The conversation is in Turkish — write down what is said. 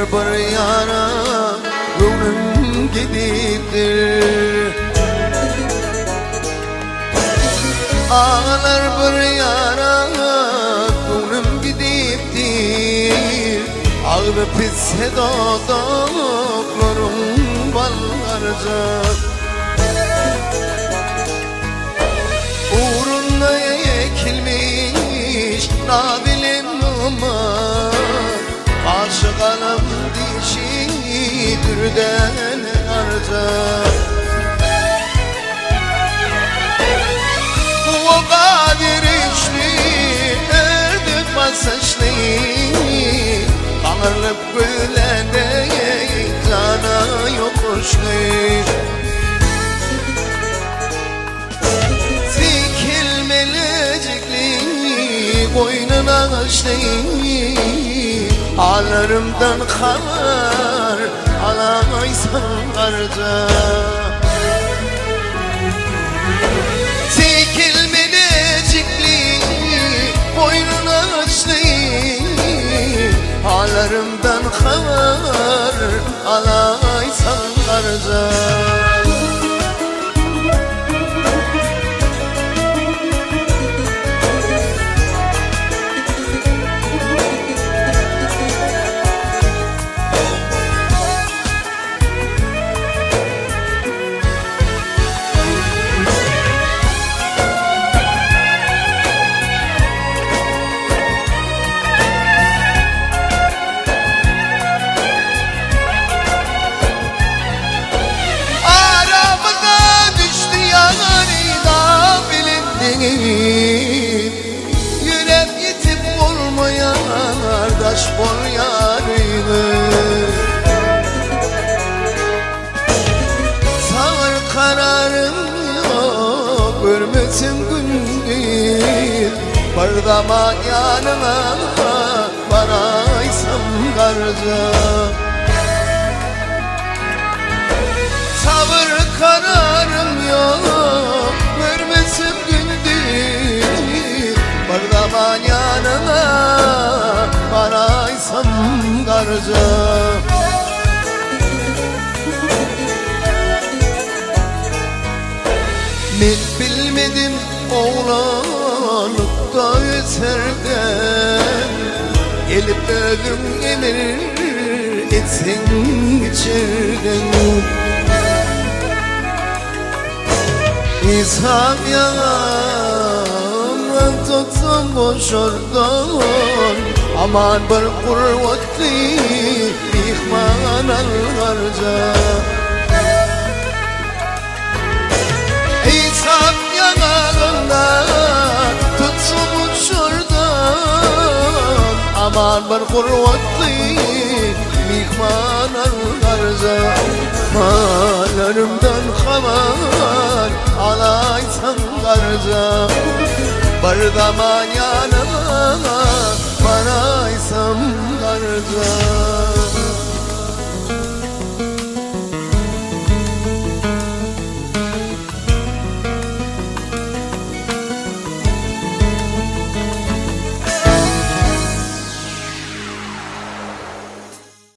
bir yana gönlüm gidiptir. Ağlar bir yana gönlüm gidiptir. Ağrı pisse dudaklarım ballarca. Uğruna ekilmiş nabilim ama karşı kanım dişi dürden arca. O kadir içli erdi pasajlı kanırlıp gülende cana yokuşlu. Zikilmelecekli boynuna açlı hallerimden haber alamaysan arca. Zikilmelecekli boynuna açlı hallerimden haber alaysan arca. Yürek yitip olmayan kardeş bol yarını. Sağır kararım yok görmesin gündüz. Bir zaman yanına varaysam karca. Sağır kararım yok görmesin gündüz. Bir zaman yanına varaysam karca. Men bilmedim oğlanlıkta eserden. Elip özüm emir etsin içerden. İsham yalan tutsam boşordan. Aman bir kur vakti mihman al harca. İsham yanağında tutsam boşordan. Aman bir kur vakti mihman al harca. Hallerimden haber alaysan karca. Bir zaman yanıma varaysam karca.